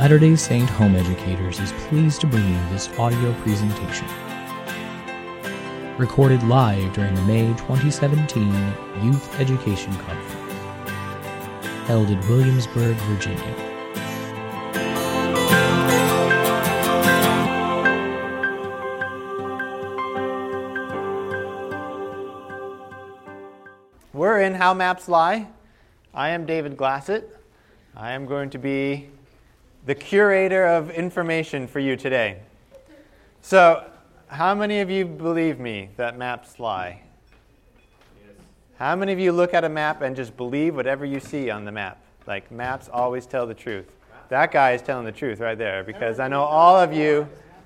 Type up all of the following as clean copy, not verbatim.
Latter-day Saint Home Educators is pleased to bring you this audio presentation. Recorded live during the May 2017 Youth Education Conference, held in Williamsburg, Virginia. We're in How Maps Lie. I am David Glassett. I am going to be the curator of information for you today. So, how many of you believe me that maps lie? Yes. How many of you look at a map and just believe whatever you see on the map? Like, maps always tell the truth. That guy is telling the truth right there, because I know all of you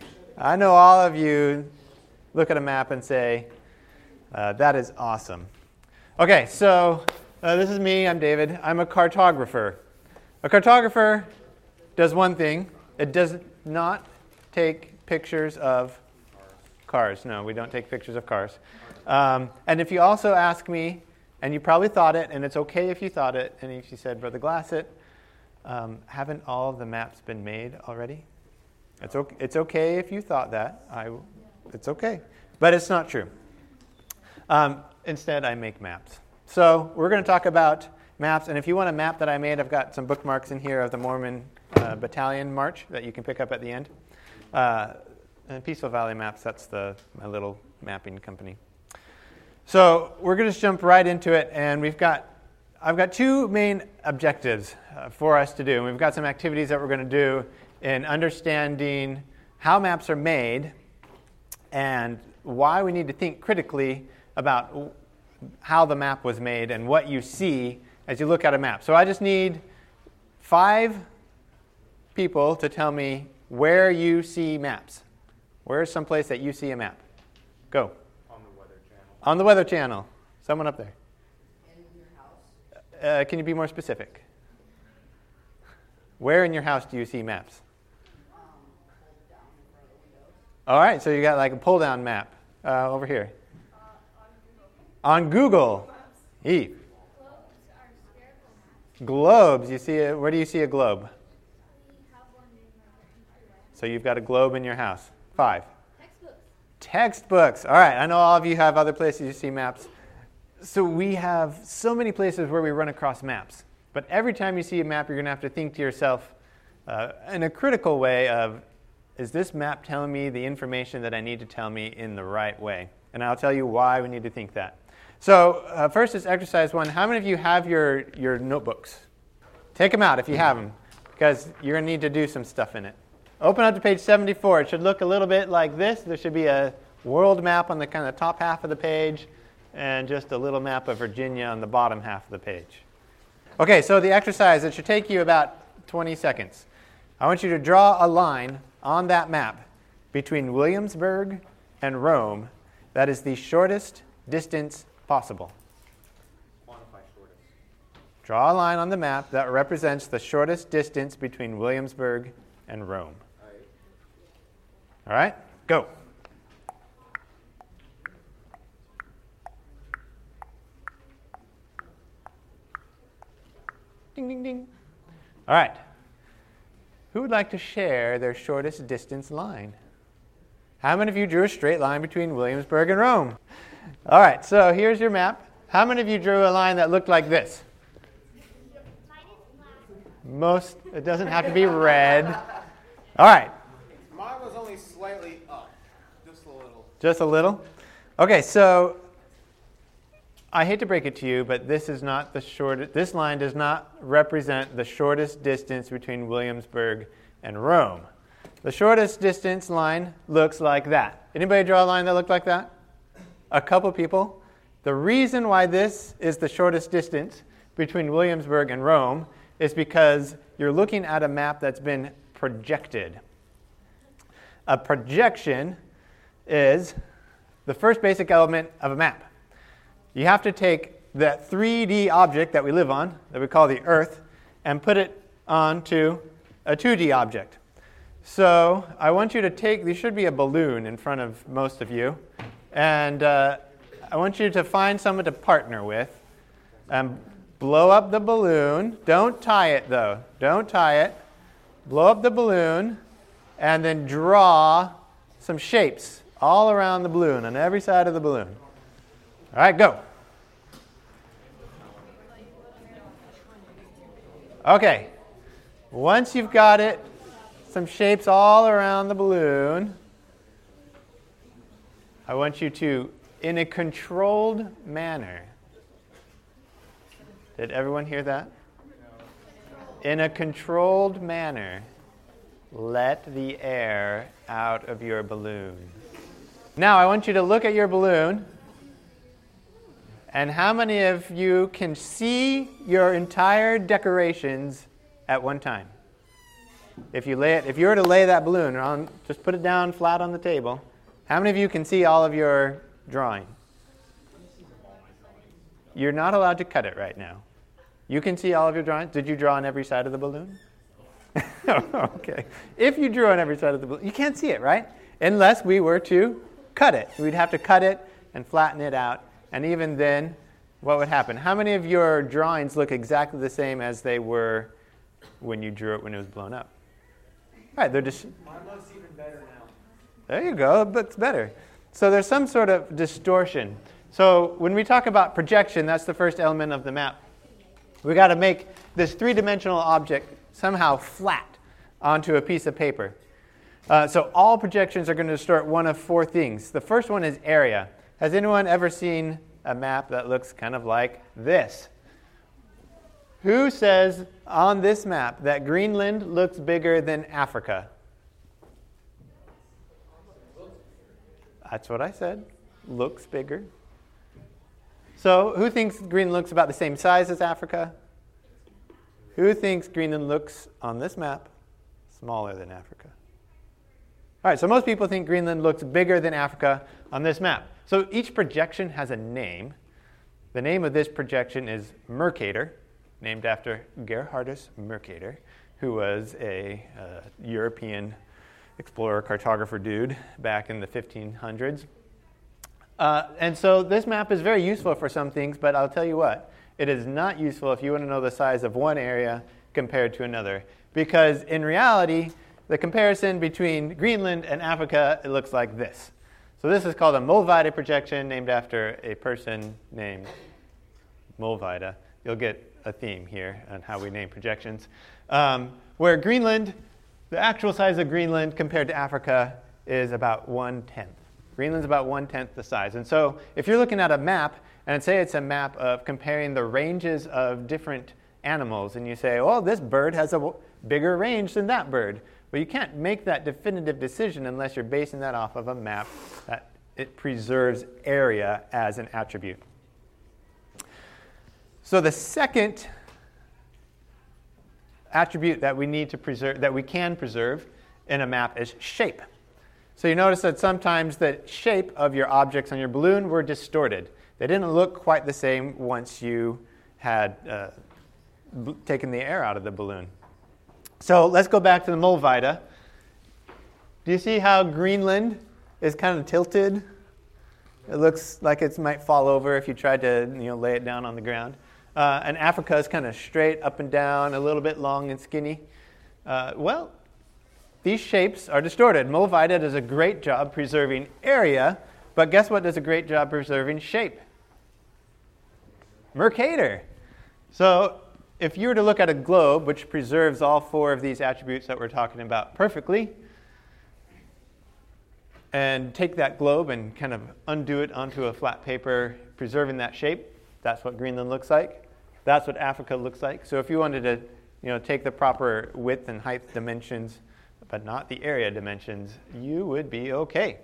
look at a map and say, that is awesome. Okay, so this is me. I'm David. I'm a cartographer. A cartographer does one thing. It does not take pictures of cars. No, we don't take pictures of cars. And if you also ask me, and you probably thought it, and it's okay if you thought it, and if you said, Brother Glassett, haven't all of the maps been made already? It's okay if you thought that. It's okay. But it's not true. Instead, I make maps. So we're going to talk about maps. And if you want a map that I made, I've got some bookmarks in here of the Mormon Battalion March that you can pick up at the end. And Peaceful Valley Maps, that's my little mapping company. So we're going to jump right into it. And I've got two main objectives for us to do. And we've got some activities that we're going to do in understanding how maps are made and why we need to think critically about how the map was made and what you see as you look at a map. So I just need 5 people to tell me where you see maps. Where is some place that you see a map? Go. On the Weather Channel. On the Weather Channel. Someone up there. In your house. Can you be more specific? Where in your house do you see maps? Hold down in front of the windows. All right, so you got like a pull-down map over here. On Google. Eve. Globes. You see where do you see a globe? So you've got a globe in your house. 5. Textbooks. All right. I know all of you have other places you see maps. So we have so many places where we run across maps. But every time you see a map, you're going to have to think to yourself in a critical way of, is this map telling me the information that I need to tell me in the right way? And I'll tell you why we need to think that. So first is exercise 1. How many of you have your notebooks? Take them out if you have them, because you're going to need to do some stuff in it. Open up to page 74. It should look a little bit like this. There should be a world map on the kind of top half of the page and just a little map of Virginia on the bottom half of the page. Okay, so the exercise, it should take you about 20 seconds. I want you to draw a line on that map between Williamsburg and Rome that is the shortest distance possible. Quantify shortest. Draw a line on the map that represents the shortest distance between Williamsburg and Rome. All right? Go. Ding, ding, ding. All right. Who would like to share their shortest distance line? How many of you drew a straight line between Williamsburg and Rome? All right, so here's your map. How many of you drew a line that looked like this? Most. It doesn't have to be red. All right. Mine was only slightly up, just a little. Just a little? Okay, so I hate to break it to you, but this is not the shortest. This line does not represent the shortest distance between Williamsburg and Rome. The shortest distance line looks like that. Anybody draw a line that looked like that? A couple people. The reason why this is the shortest distance between Williamsburg and Rome is because you're looking at a map that's been projected. A projection is the first basic element of a map. You have to take that 3D object that we live on, that we call the Earth, and put it onto a 2D object. So I want you to there should be a balloon in front of most of you, and I want you to find someone to partner with and blow up the balloon. Don't tie it, though. Don't tie it. blow up the balloon, and then draw some shapes all around the balloon, on every side of the balloon. All right, go. Okay. Once you've got it, some shapes all around the balloon, I want you to, in a controlled manner. Did everyone hear that? In a controlled manner, let the air out of your balloon. Now, I want you to look at your balloon. And how many of you can see your entire decorations at one time? If you were to lay that balloon on, just put it down flat on the table. How many of you can see all of your drawing? You're not allowed to cut it right now. You can see all of your drawings. Did you draw on every side of the balloon? Okay. If you drew on every side of the balloon, you can't see it, right? Unless we were to cut it. We'd have to cut it and flatten it out. And even then, what would happen? How many of your drawings look exactly the same as they were when you drew it when it was blown up? All right, they're just... Mine looks even better now. There you go. That's better. So there's some sort of distortion. So when we talk about projection, that's the first element of the map. We got to make this three-dimensional object somehow flat onto a piece of paper. So all projections are going to distort one of four things. The first one is area. Has anyone ever seen a map that looks kind of like this? Who says on this map that Greenland looks bigger than Africa? That's what I said. Looks bigger. So who thinks Greenland looks about the same size as Africa? Who thinks Greenland looks on this map smaller than Africa? All right, so most people think Greenland looks bigger than Africa on this map. So each projection has a name. The name of this projection is Mercator, named after Gerhardus Mercator, who was a European explorer, cartographer dude back in the 1500s. And so this map is very useful for some things, but I'll tell you what, it is not useful if you want to know the size of one area compared to another. Because in reality, the comparison between Greenland and Africa, it looks like this. So this is called a Mollweide projection, named after a person named Mollweide. You'll get a theme here on how we name projections. Where Greenland, the actual size of Greenland compared to Africa is about 1/10. Greenland's about 1/10 the size. And so if you're looking at a map, and say it's a map of comparing the ranges of different animals, and you say, well, this bird has a bigger range than that bird. Well, you can't make that definitive decision unless you're basing that off of a map that it preserves area as an attribute. So the second attribute that we need to preserve, that we can preserve in a map, is shape. So you notice that sometimes the shape of your objects on your balloon were distorted. They didn't look quite the same once you had taken the air out of the balloon. So let's go back to the Mollweide. Do you see how Greenland is kind of tilted? It looks like it might fall over if you tried to lay it down on the ground. And Africa is kind of straight up and down, a little bit long and skinny. Well, these shapes are distorted. Mollweide does a great job preserving area, but guess what does a great job preserving shape? Mercator. So if you were to look at a globe, which preserves all four of these attributes that we're talking about perfectly, and take that globe and kind of undo it onto a flat paper, preserving that shape, that's what Greenland looks like. That's what Africa looks like. So if you wanted to take the proper width and height dimensions, but not the area dimensions, you would be okay.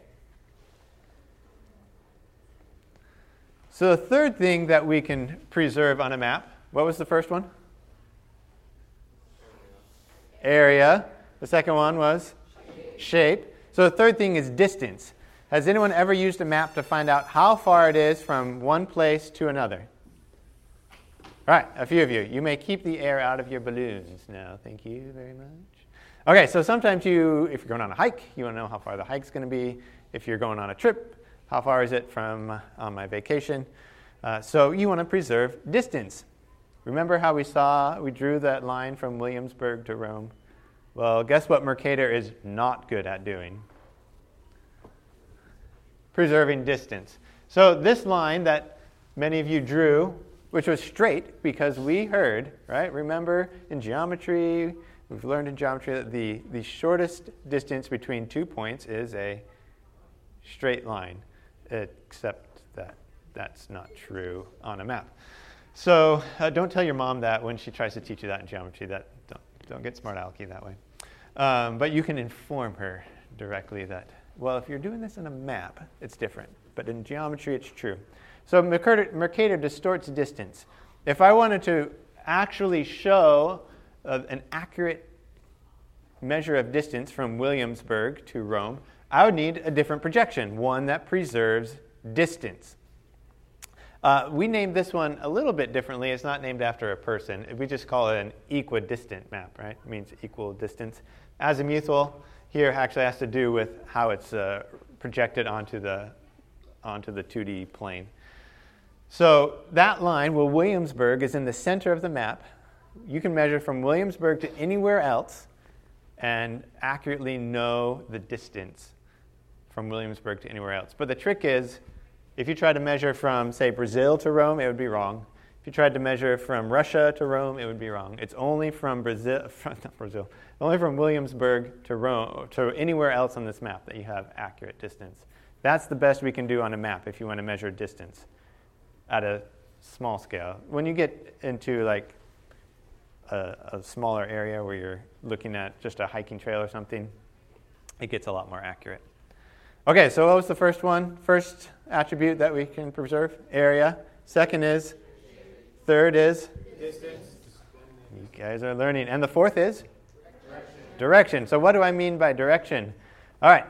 So the third thing that we can preserve on a map, what was the first one? Area. The second one was shape. So the third thing is distance. Has anyone ever used a map to find out how far it is from one place to another? All right, a few of you. You may keep the air out of your balloons now. Thank you very much. Okay, so sometimes if you're going on a hike, you want to know how far the hike's going to be. If you're going on a trip, how far is it from on my vacation? So you want to preserve distance. Remember how we drew that line from Williamsburg to Rome? Well, guess what Mercator is not good at doing? Preserving distance. So this line that many of you drew, which was straight because we heard, right? Remember in geometry, we've learned in geometry that the shortest distance between 2 points is a straight line, except that that's not true on a map. So don't tell your mom that when she tries to teach you that in geometry. Don't get smart alecky that way. But you can inform her directly that, well, if you're doing this in a map, it's different. But in geometry, it's true. So Mercator distorts distance. If I wanted to actually show an accurate measure of distance from Williamsburg to Rome, I would need a different projection, one that preserves distance. We named this one a little bit differently. It's not named after a person. We just call it an equidistant map, right? It means equal distance. Azimuthal here actually has to do with how it's projected onto the 2D plane. So that line, well, Williamsburg is in the center of the map. You can measure from Williamsburg to anywhere else and accurately know the distance from Williamsburg to anywhere else. But the trick is, if you try to measure from, say, Brazil to Rome, it would be wrong. If you tried to measure from Russia to Rome, it would be wrong. It's only from only from Williamsburg to Rome, to anywhere else on this map that you have accurate distance. That's the best we can do on a map if you want to measure distance at a small scale. When you get into like a smaller area where you're looking at just a hiking trail or something, it gets a lot more accurate. Okay, so what was the first one? First attribute that we can preserve? Area. Second is? Third is? Distance. You guys are learning. And the fourth is? Direction. So what do I mean by direction? All right.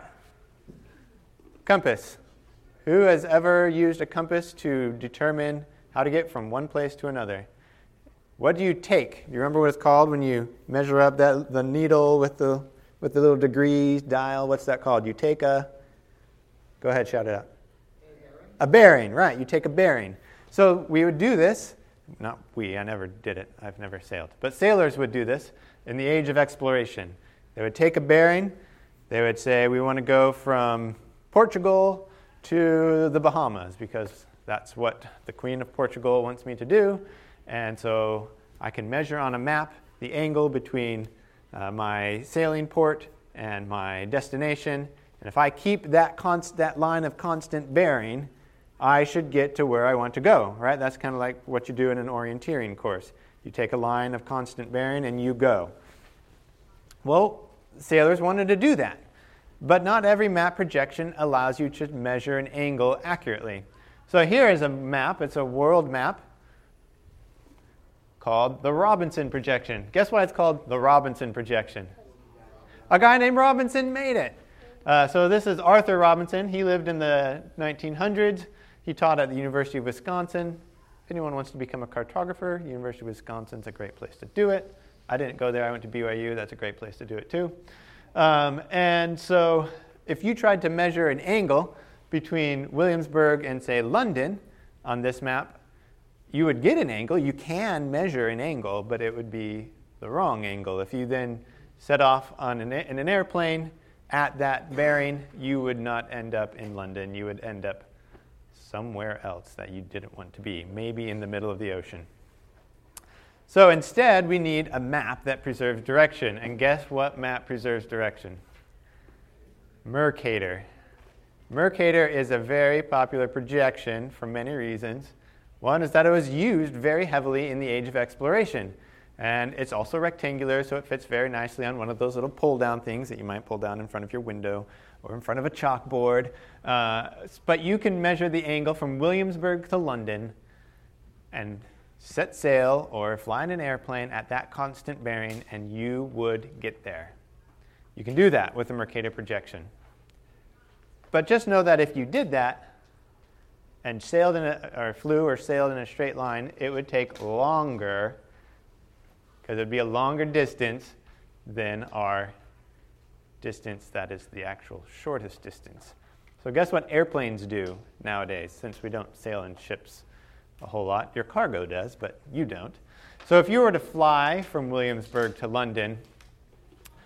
Compass. Who has ever used a compass to determine how to get from one place to another? What do you take? You remember what it's called when you measure up the needle with the little degrees dial? What's that called? You take a... Go ahead, shout it out. A bearing, right. You take a bearing. So we would do this. Not we, I never did it. I've never sailed. But sailors would do this in the age of exploration. They would take a bearing. They would say, we want to go from Portugal to the Bahamas because that's what the Queen of Portugal wants me to do. And so I can measure on a map the angle between my sailing port and my destination. And if I keep that line of constant bearing, I should get to where I want to go, right? That's kind of like what you do in an orienteering course. You take a line of constant bearing and you go. Well, sailors wanted to do that. But not every map projection allows you to measure an angle accurately. So here is a map. It's a world map called the Robinson projection. Guess why it's called the Robinson projection? A guy named Robinson made it. So this is Arthur Robinson. He lived in the 1900s. He taught at the University of Wisconsin. If anyone wants to become a cartographer, University of Wisconsin's a great place to do it. I didn't go there. I went to BYU. That's a great place to do it too. And so if you tried to measure an angle between Williamsburg and, say, London on this map, you would get an angle. You can measure an angle, but it would be the wrong angle. If you then set off in an airplane at that bearing, you would not end up in London. You would end up somewhere else that you didn't want to be, maybe in the middle of the ocean. So instead, we need a map that preserves direction. And guess what map preserves direction? Mercator. Mercator is a very popular projection for many reasons. One is that it was used very heavily in the age of exploration. And it's also rectangular, so it fits very nicely on one of those little pull-down things that you might pull down in front of your window or in front of a chalkboard. But you can measure the angle from Williamsburg to London and set sail or fly in an airplane at that constant bearing, and you would get there. You can do that with a Mercator projection. But just know that if you did that and flew or sailed in a straight line, it would take longer, because it would be a longer distance than our distance that is the actual shortest distance. So guess what airplanes do nowadays, since we don't sail in ships a whole lot? Your cargo does, but you don't. So if you were to fly from Williamsburg to London,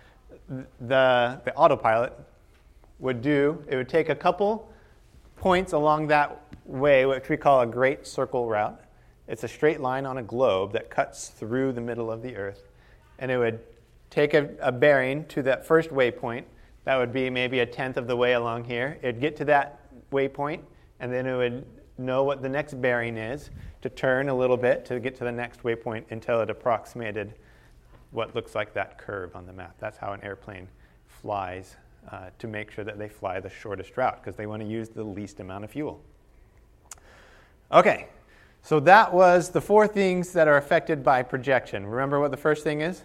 the autopilot would do, it would take a couple points along that way, which we call a great circle route. It's a straight line on a globe that cuts through the middle of the Earth. And it would take a bearing to that first waypoint. That would be maybe a tenth of the way along here. It'd get to that waypoint, and then it would know what the next bearing is to turn a little bit to get to the next waypoint until it approximated what looks like that curve on the map. That's how an airplane flies, to make sure that they fly the shortest route, because they want to use the least amount of fuel. Okay, so that was the 4 things that are affected by projection. Remember what the first thing is?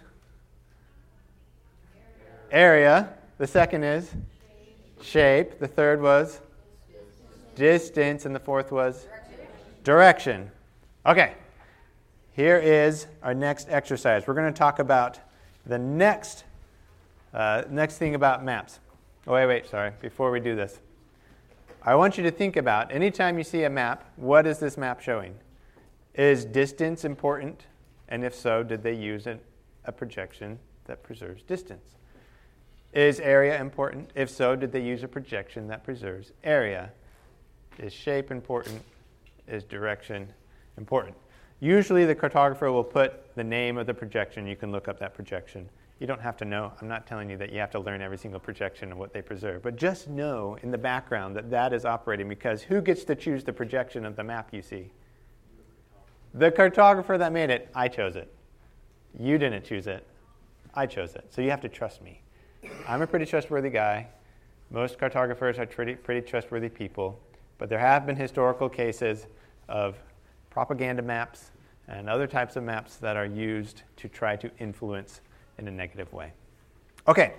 Area. The second is? Shape. The third was? Distance. And the fourth was? Direction. Okay, here is our next exercise. We're going to talk about the next thing about maps. Oh, wait, sorry. Before we do this, I want you to think about, anytime you see a map, what is this map showing? Is distance important? And if so, did they use a projection that preserves distance? Is area important? If so, did they use a projection that preserves area? Is shape important? Is direction important? Usually the cartographer will put the name of the projection. You can look up that projection. You don't have to know. I'm not telling you that you have to learn every single projection and what they preserve. But just know in the background that that is operating, because who gets to choose the projection of the map you see? The cartographer that made it. I chose it. You didn't choose it. I chose it. So you have to trust me. I'm a pretty trustworthy guy. Most cartographers are pretty trustworthy people. But there have been historical cases of propaganda maps and other types of maps that are used to try to influence in a negative way. Okay.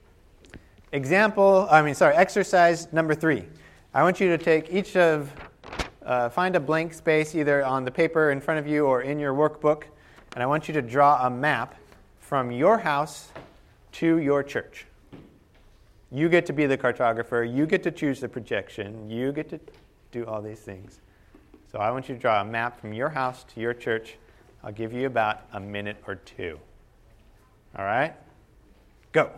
Exercise number 3. I want you to take find a blank space either on the paper in front of you or in your workbook, and I want you to draw a map from your house to your church. You get to be the cartographer. You get to choose the projection. You get to do all these things. So I want you to draw a map from your house to your church. I'll give you about a minute or 2. All right? Go.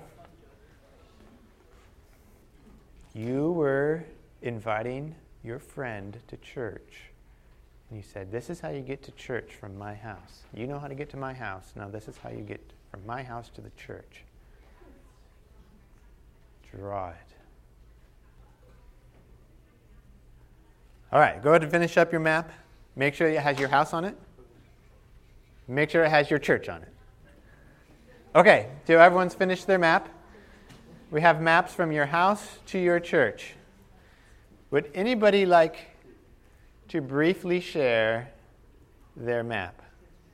You were inviting your friend to church. And you said, this is how you get to church from my house. You know how to get to my house. Now this is how you get from my house to the church. Draw it. All right, go ahead and finish up your map. Make sure it has your house on it. Make sure it has your church on it. Okay, so everyone's finished their map. We have maps from your house to your church. Would anybody like to briefly share their map?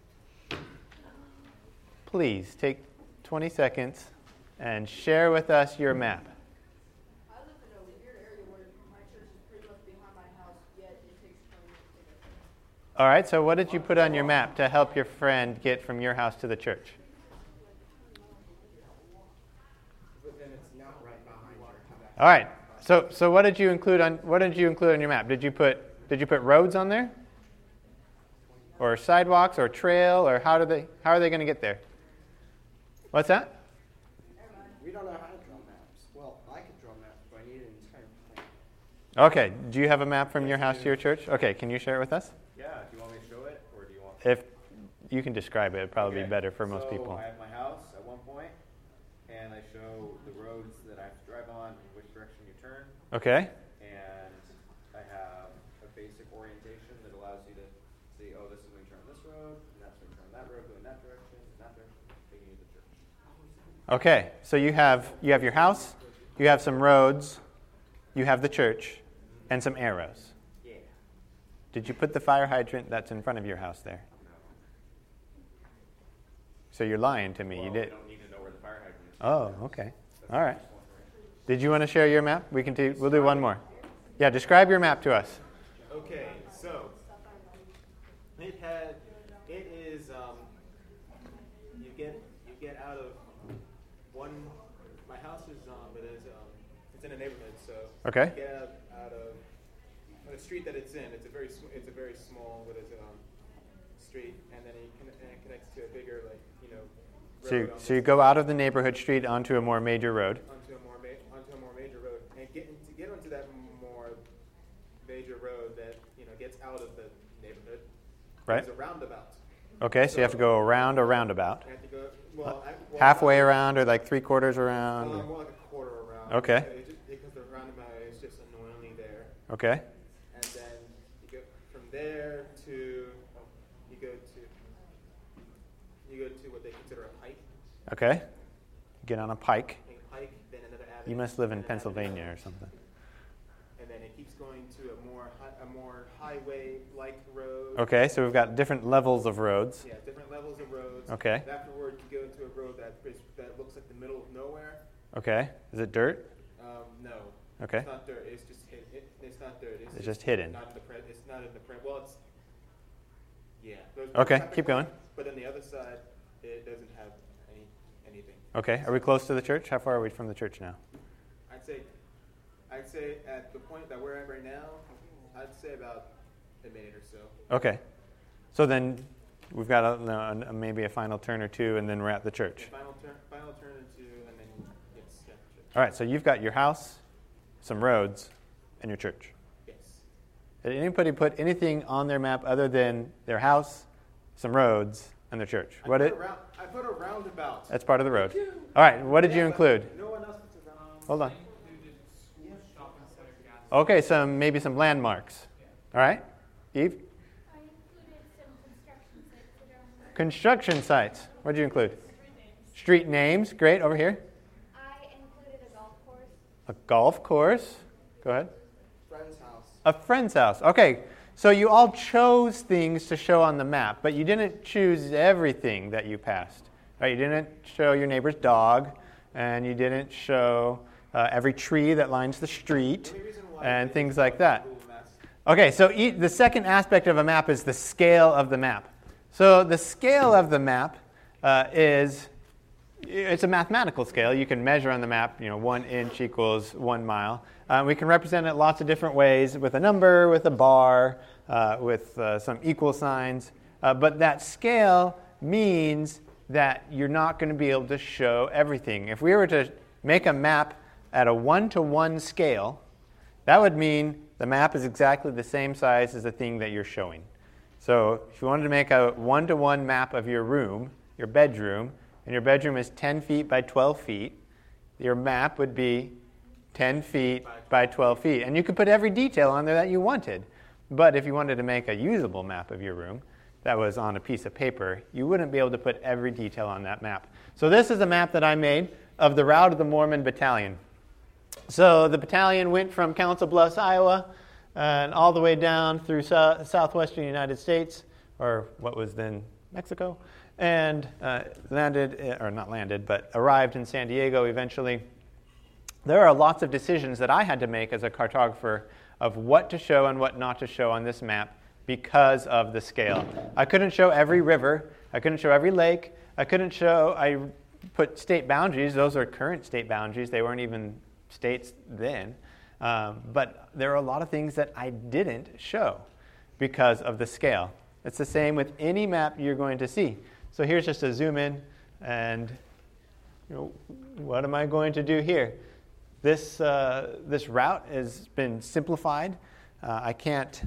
Please take 20 seconds and share with us your map. I live in a weird area where my church is pretty much behind my house, yet it takes 20 minutes to get there. All right, so what did you put on your map to help your friend get from your house to the church? But then it's not right behind your house. All right. So what did you include on your map? Did you put roads on there? Or sidewalks or trail, or how are they going to get there? What's that? We don't know how to draw maps. Well, I could draw maps, but I need an entire plan. Okay. Do you have a map from your house to your church? Okay. Can you share it with us? Yeah. Do you want me to show it, or do you want? If you can describe it, it'd probably Okay, be better for most so people. I have my house at one point, and I show the roads that I have to drive on and which direction you turn. Okay. And I have a basic orientation that allows you to see, oh, this is when you turn this road, and that's when you turn that road, going that direction, and that direction, taking you to the church. Okay. So you have your house, you have some roads, you have the church, and some arrows. Yeah. Did you put the fire hydrant that's in front of your house there? So you're lying to me. Well, You did. You don't need to know where the fire hydrant is. Oh, okay. All right. Did you want to share your map? We'll do one more. Yeah, describe your map to us. Okay, so it is you get out of one. My house is it's in a neighborhood, so Okay. you get out of the street that it's in. It's a very street, and then it connects to a bigger So you go out of the neighborhood street onto a more major road. Onto a more major road, and get onto that more major road that gets out of the neighborhood. Right. There's a roundabout. Okay, so you have to go around a roundabout. You have to go Halfway around or like 3/4 around? More like a quarter around. Okay. Because the roundabout is just annoyingly there. Okay. And then you go from there to you go to what they consider a pike. Okay. Get on a pike. A pike, then another avenue. You must live in Pennsylvania or something. And then it keeps going to a more highway-like road. Okay, so we've got different levels of roads. Yeah, different levels of roads. Okay. And afterward, you go into a road that looks like the middle of nowhere. Okay. Is it dirt? No. Okay. It's not dirt. It's just it's not dirt. It's just hidden. Not in the It's not in the Well, it's yeah. Okay, keep going. But on the other side, it doesn't have anything. Okay. Are we close to the church? How far are we from the church now? I'd say at the point that we're at right now, I'd say about a minute or so. Okay. So then we've got maybe a final turn or two, and then we're at the church. Final turn or two, and then yes, yeah, church. All right, so you've got your house, some roads, and your church. Yes. Did anybody put anything on their map other than their house, some roads, and their church? I put a roundabout. That's part of the road. All right, what did you include? No one else puts a roundabout. Hold on. Okay, maybe some landmarks. All right, Eve? I included some construction sites that are on the Construction sites. What did you include? Street names. Great. Over here. I included a golf course. A golf course. Go ahead. Friend's house. A friend's house. Okay, so you all chose things to show on the map, but you didn't choose everything that you passed. Right? You didn't show your neighbor's dog, and you didn't show every tree that lines the street, and things like that. Okay, so the second aspect of a map is the scale of the map. So the scale of the map it's a mathematical scale. You can measure on the map, 1 inch equals 1 mile. We can represent it lots of different ways, with a number, with a bar, with some equal signs. But that scale means that you're not going to be able to show everything. If we were to make a map at a 1-to-1 scale, that would mean the map is exactly the same size as the thing that you're showing. So if you wanted to make a 1-to-1 map of your room, your bedroom, and your bedroom is 10 feet by 12 feet, your map would be 10 feet by 12 feet. And you could put every detail on there that you wanted. But if you wanted to make a usable map of your room that was on a piece of paper, you wouldn't be able to put every detail on that map. So this is a map that I made of the route of the Mormon Battalion. So the battalion went from Council Bluffs, Iowa, and all the way down through southwestern United States, or what was then Mexico, and arrived in San Diego eventually. There are lots of decisions that I had to make as a cartographer of what to show and what not to show on this map because of the scale. I couldn't show every river. I couldn't show every lake. I put state boundaries. Those are current state boundaries. They weren't even states then. But there are a lot of things that I didn't show because of the scale. It's the same with any map you're going to see. So here's just a zoom in, and what am I going to do here? This route has been simplified. I can't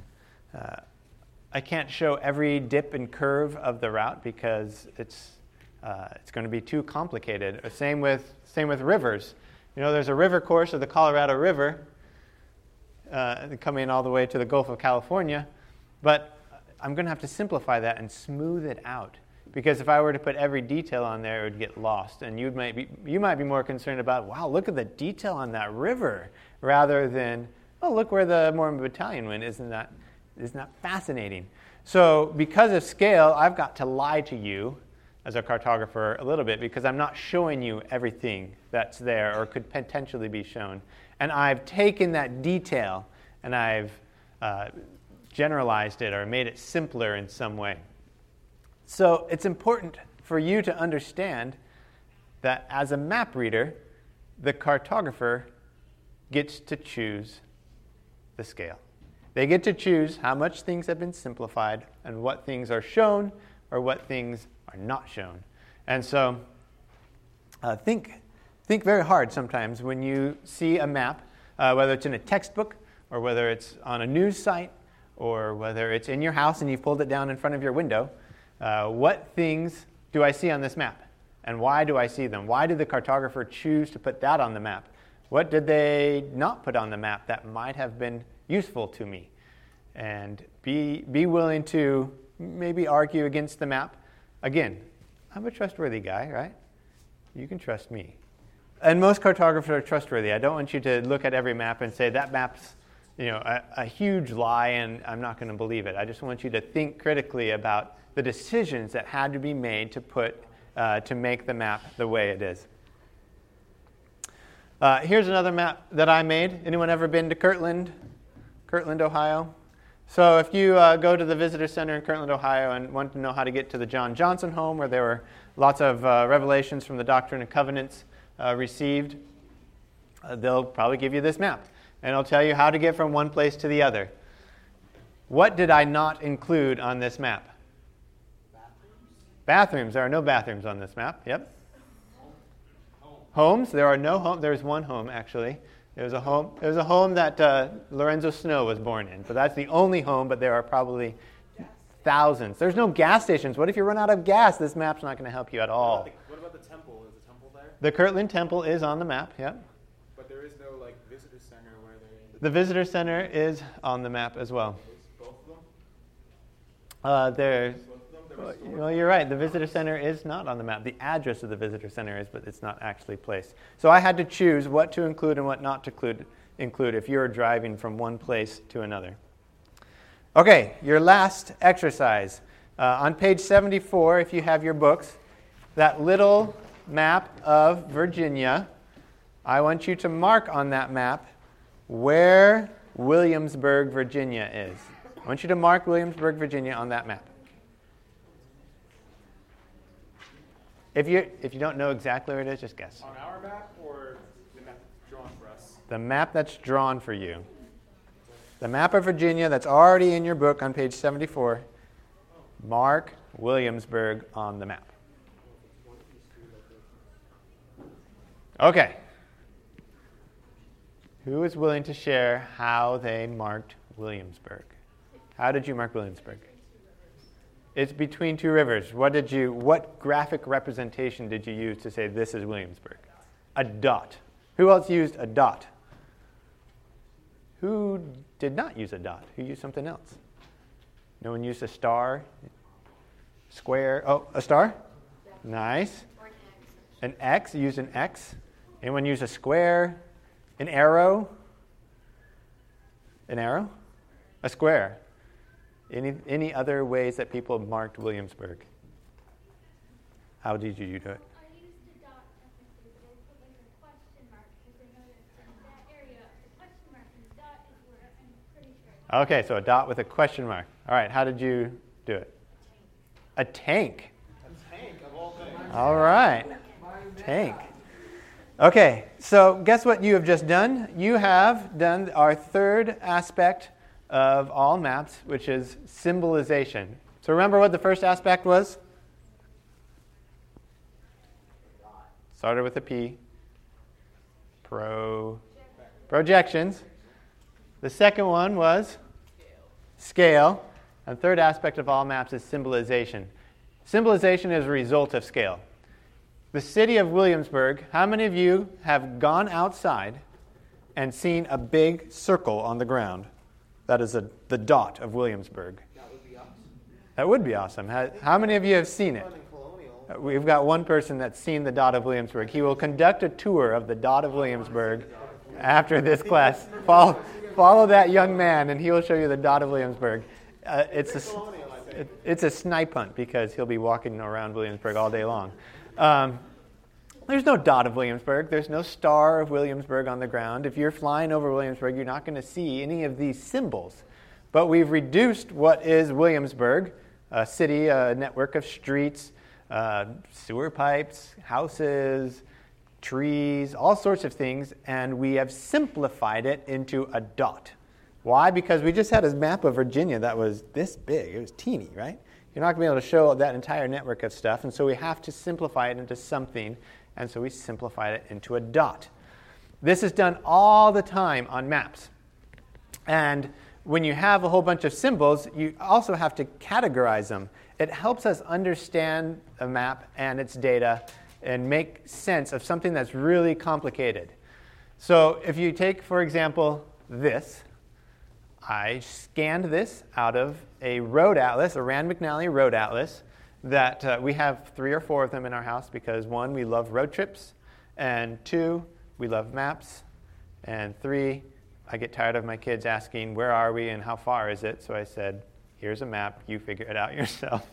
show every dip and curve of the route because it's going to be too complicated. Same with rivers. There's a river course of the Colorado River coming all the way to the Gulf of California, but I'm going to have to simplify that and smooth it out, because if I were to put every detail on there, it would get lost, and you might be more concerned about, wow, look at the detail on that river, rather than, oh, look where the Mormon Battalion went. Isn't that fascinating? So because of scale, I've got to lie to you as a cartographer a little bit, because I'm not showing you everything that's there or could potentially be shown. And I've taken that detail and I've generalized it or made it simpler in some way. So it's important for you to understand that as a map reader, the cartographer gets to choose the scale. They get to choose how much things have been simplified and what things are shown or what things are not shown. And so Think very hard sometimes when you see a map, whether it's in a textbook or whether it's on a news site or whether it's in your house and you've pulled it down in front of your window. What things do I see on this map? And why do I see them? Why did the cartographer choose to put that on the map? What did they not put on the map that might have been useful to me? And be willing to maybe argue against the map. Again, I'm a trustworthy guy, right? You can trust me. And most cartographers are trustworthy. I don't want you to look at every map and say, that map's a huge lie and I'm not going to believe it. I just want you to think critically about the decisions that had to be made to make the map the way it is. Here's another map that I made. Anyone ever been to Kirtland, Ohio? So if you go to the Visitor Center in Kirtland, Ohio and want to know how to get to the John Johnson home where there were lots of revelations from the Doctrine and Covenants received, they'll probably give you this map. And it'll tell you how to get from one place to the other. What did I not include on this map? Bathrooms. There are no bathrooms on this map. Yep. Homes. There are no homes. There's one home, actually. There's a home that Lorenzo Snow was born in. So that's the only home, but there are probably thousands. There's no gas stations. What if you run out of gas? This map's not going to help you at all. What about the temple? Is the temple there? The Kirtland Temple is on the map, yep. But there is no visitor center where they... The visitor center is on the map as well. Both of them? Well, you're right. The visitor center is not on the map. The address of the visitor center is, but it's not actually placed. So I had to choose what to include and what not to include if you're driving from one place to another. Okay, your last exercise. On page 74, if you have your books, that little map of Virginia, I want you to mark on that map where Williamsburg, Virginia is. I want you to mark Williamsburg, Virginia on that map. If you don't know exactly where it is, just guess. On our map or the map that's drawn for us? The map that's drawn for you. The map of Virginia that's already in your book on page 74. Mark Williamsburg on the map. Okay. Who is willing to share how they marked Williamsburg? How did you mark Williamsburg? It's between two rivers. What graphic representation did you use to say this is Williamsburg? A dot. Who else used a dot? Who did not use a dot? Who used something else? No one used a star? Square? Oh, a star? Nice. An X. You used an X. Anyone use a square? An arrow? An arrow? A square. Any other ways that people marked Williamsburg? How did you do it? I used a dot technically, but I put a question mark because I noticed in that area, the question mark and the dot is where I'm pretty sure. Okay, so a dot with a question mark. All right, how did you do it? A tank. A tank of all things. All right. Tank. Okay, so guess what you have just done? You have done our third aspect of all maps, which is symbolization. So remember what the first aspect was? Started with a P. Projections. The second one was scale. And third aspect of all maps is symbolization. Symbolization is a result of scale. The city of Williamsburg, how many of you have gone outside and seen a big circle on the ground? That is the dot of Williamsburg. That would be awesome. That would be awesome. How many of you have seen it? Fun and colonial. We've got one person that's seen the dot of Williamsburg. He will conduct a tour of the dot of Williamsburg after this class. Follow that young man, and he will show you the dot of Williamsburg. It's a snipe hunt because he'll be walking around Williamsburg all day long. There's no dot of Williamsburg. There's no star of Williamsburg on the ground. If you're flying over Williamsburg, you're not going to see any of these symbols. But we've reduced what is Williamsburg, a city, a network of streets, sewer pipes, houses, trees, all sorts of things, and we have simplified it into a dot. Why? Because we just had a map of Virginia that was this big. It was teeny, right? You're not going to be able to show that entire network of stuff, and so we have to simplify it into something. and so we simplified it into a dot. This is done all the time on maps. And when you have a whole bunch of symbols, you also have to categorize them. It helps us understand a map and its data and make sense of something that's really complicated. So if you take, for example, this, I scanned this out of a road atlas, a Rand McNally road atlas, that we have 3 or 4 of them in our house because 1, we love road trips, and 2, we love maps, and 3, I get tired of my kids asking, where are we and how far is it? So I said, here's a map, you figure it out yourself.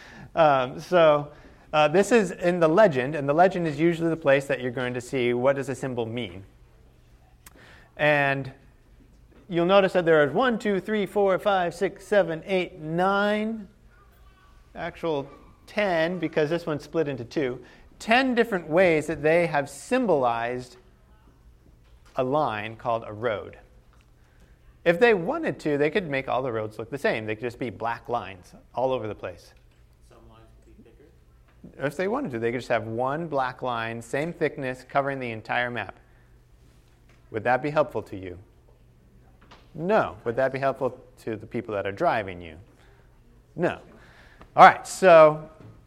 This is in the legend, and the legend is usually the place that you're going to see what does a symbol mean. And you'll notice that there are 1, 2, 3, 4, 5, 6, 7, 8, 9, actual 10, because this one's split into 2, 10 different ways that they have symbolized a line called a road. If they wanted to, they could make all the roads look the same. They could just be black lines all over the place. Some lines could be thicker. If they wanted to, they could just have one black line, same thickness, covering the entire map. Would that be helpful to you? No. Would that be helpful to the people that are driving you? No. All right, so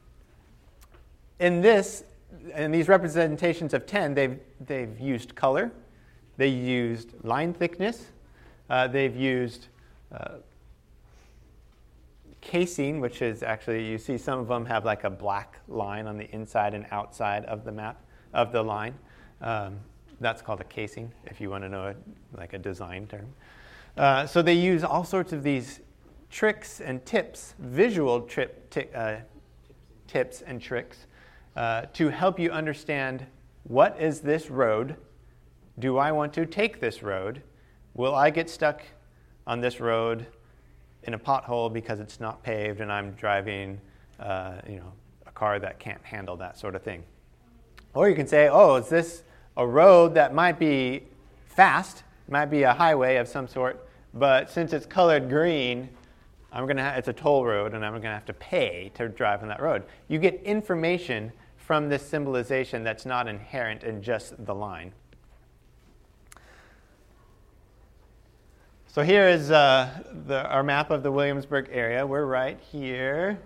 in these representations of 10, they've used color, they used line thickness, they've used casing, which is actually, you see some of them have like a black line on the inside and outside of the map, of the line. That's called a casing, if you want to know it, like a design term. So they use all sorts of these tricks and tips, visual tips and tricks, to help you understand, what is this road? Do I want to take this road? Will I get stuck on this road in a pothole because it's not paved and I'm driving a car that can't handle that sort of thing? Or you can say, oh, is this a road that might be fast, might be a highway of some sort, but since it's colored green, it's a toll road, and I'm going to have to pay to drive on that road. You get information from this symbolization that's not inherent in just the line. So here is our map of the Williamsburg area. We're right here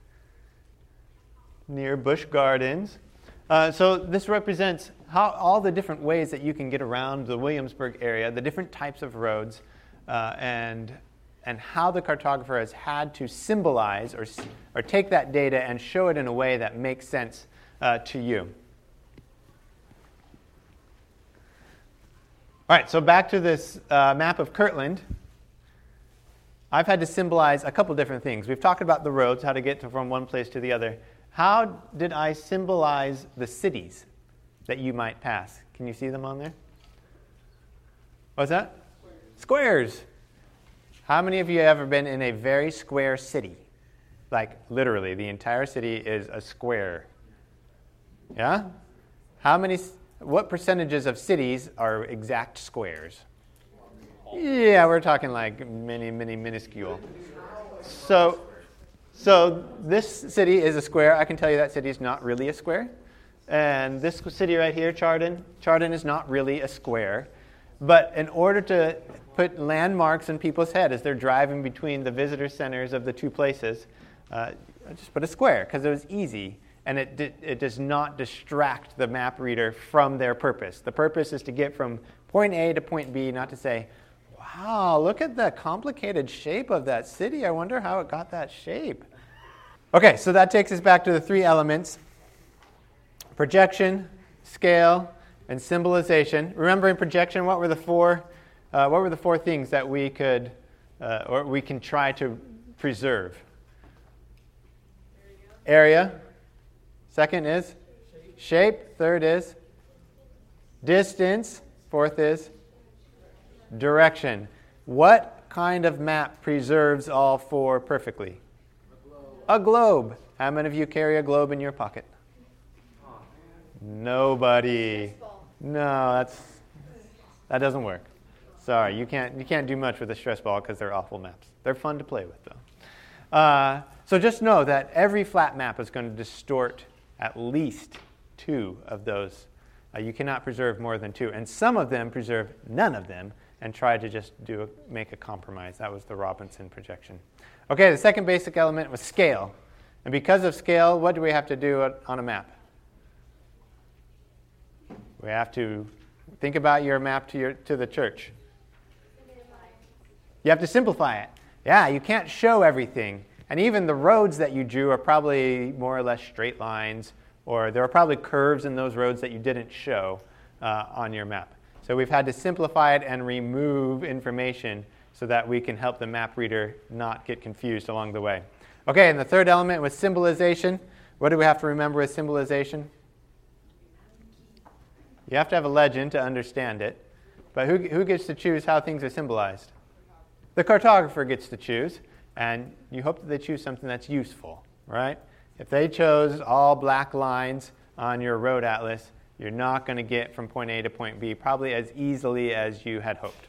near Busch Gardens. So this represents all the different ways that you can get around the Williamsburg area, the different types of roads, and how the cartographer has had to symbolize or take that data and show it in a way that makes sense to you. All right, so back to this map of Kirtland. I've had to symbolize a couple different things. We've talked about the roads, how to get from one place to the other. How did I symbolize the cities that you might pass? Can you see them on there? What's that? Squares. How many of you have ever been in a very square city? Like literally, the entire city is a square. Yeah? What percentages of cities are exact squares? Yeah, we're talking like minuscule. So this city is a square. I can tell you that city is not really a square. And this city right here, Chardon is not really a square. But in order to put landmarks in people's head as they're driving between the visitor centers of the two places, I just put a square because it was easy. And it does not distract the map reader from their purpose. The purpose is to get from point A to point B, not to say, wow, look at the complicated shape of that city. I wonder how it got that shape. Okay, so that takes us back to the 3 elements: projection, scale, and symbolization. Remember, in projection, what were the 4 things that we could or we can try to preserve? Area. Second is shape. Third is distance. Fourth is direction. What kind of map preserves all 4 perfectly? A globe. How many of you carry a globe in your pocket? Nobody. No, that doesn't work. Sorry, you can't do much with a stress ball because they're awful maps. They're fun to play with, though. So just know that every flat map is going to distort at least 2 of those. You cannot preserve more than 2. And some of them preserve none of them and try to just make a compromise. That was the Robinson projection. Okay, the second basic element was scale. And because of scale, what do we have to do on a map? We have to think about your map to the church. You have to simplify it. Yeah, you can't show everything. And even the roads that you drew are probably more or less straight lines, or there are probably curves in those roads that you didn't show on your map. So we've had to simplify it and remove information so that we can help the map reader not get confused along the way. Okay, and the third element was symbolization. What do we have to remember with symbolization? You have to have a legend to understand it. But who gets to choose how things are symbolized? The cartographer gets to choose, and you hope that they choose something that's useful, right? If they chose all black lines on your road atlas, you're not going to get from point A to point B probably as easily as you had hoped.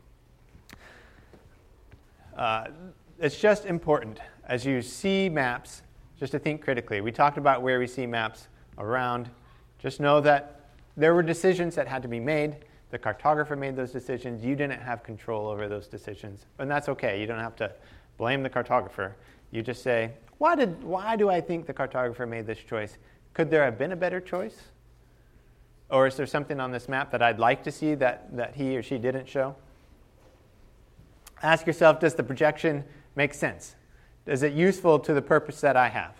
It's just important as you see maps just to think critically. We talked about where we see maps around. Just know that there were decisions that had to be made. The cartographer made those decisions. You didn't have control over those decisions. And that's okay. You don't have to blame the cartographer. You just say, why do I think the cartographer made this choice? Could there have been a better choice? Or is there something on this map that I'd like to see that he or she didn't show? Ask yourself, does the projection make sense? Is it useful to the purpose that I have?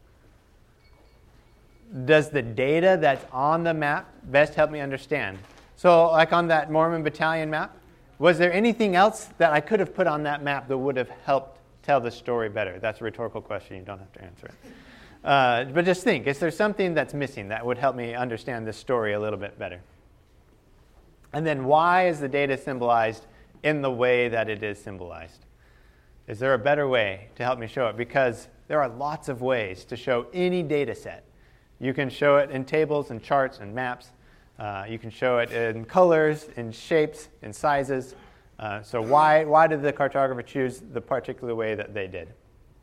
Does the data that's on the map best help me understand? So like on that Mormon battalion map, was there anything else that I could have put on that map that would have helped tell the story better? That's a rhetorical question. You don't have to answer it. But just think, is there something that's missing that would help me understand this story a little bit better? And then why is the data symbolized in the way that it is symbolized? Is there a better way to help me show it? Because there are lots of ways to show any data set. You can show it in tables and charts and maps. You can show it in colors, in shapes, in sizes. So why did the cartographer choose the particular way that they did?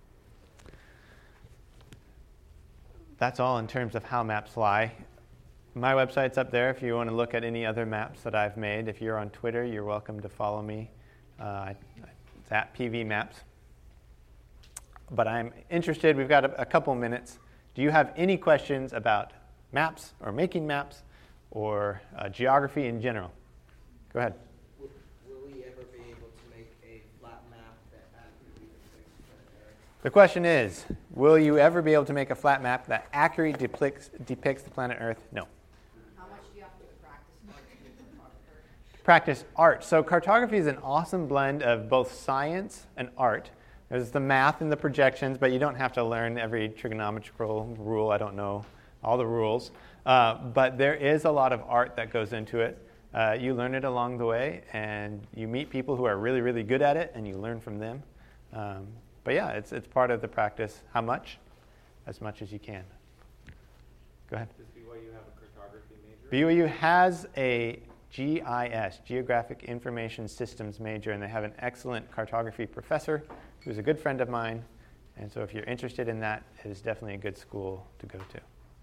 That's all in terms of how maps lie. My website's up there if you want to look at any other maps that I've made. If you're on Twitter, you're welcome to follow me. It's at PV Maps. But I'm interested, we've got a couple minutes. Do you have any questions about maps or making maps or geography in general? Go ahead. Will we ever be able to make a flat map that accurately depicts planet Earth? The question is, will you ever be able to make a flat map that accurately depicts the planet Earth? No. How much do you have to practice art to be a photographer? Practice art. So cartography is an awesome blend of both science and art. There's the math and the projections, but you don't have to learn every trigonometrical rule. I don't know all the rules. But there is a lot of art that goes into it. You learn it along the way, and you meet people who are really, really good at it, and you learn from them. But yeah, it's part of the practice. How much? As much as you can. Go ahead. Does BYU have a cartography major? BYU has a GIS, Geographic Information Systems major, and they have an excellent cartography professor who's a good friend of mine. And so if you're interested in that, it is definitely a good school to go to. So,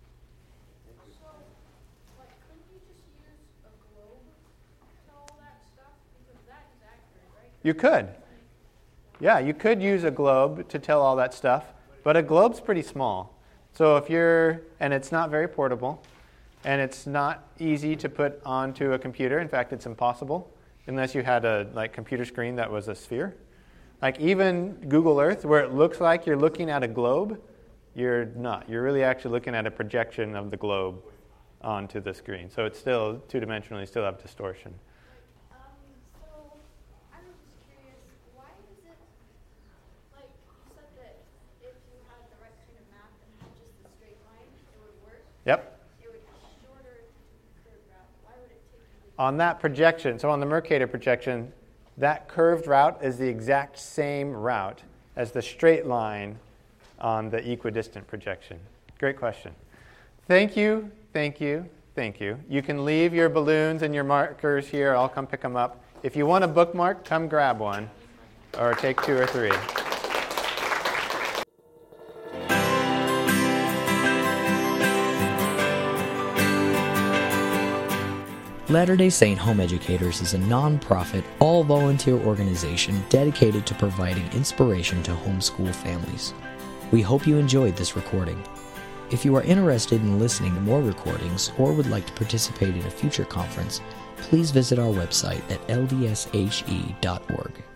like, couldn't you just use a globe to all that stuff? Because that is accurate, right? You could. Yeah, you could use a globe to tell all that stuff, but a globe's pretty small. So and it's not very portable, and it's not easy to put onto a computer. In fact, it's impossible unless you had a computer screen that was a sphere. Like even Google Earth, where it looks like you're looking at a globe, you're not. You're really actually looking at a projection of the globe onto the screen. So it's still two-dimensional. You still have distortion. So, I was just curious, why is it, like, you said that if you had the right kind of map and had just the straight line, it would work? Yep. It would be shorter curved route. Why would it take you? On that projection, so on the Mercator projection, that curved route is the exact same route as the straight line on the equidistant projection. Great question. Thank you, thank you, thank you. You can leave your balloons and your markers here. I'll come pick them up. If you want a bookmark, come grab one or take 2 or 3. Latter-day Saint Home Educators is a non-profit, all-volunteer organization dedicated to providing inspiration to homeschool families. We hope you enjoyed this recording. If you are interested in listening to more recordings or would like to participate in a future conference, please visit our website at ldshe.org.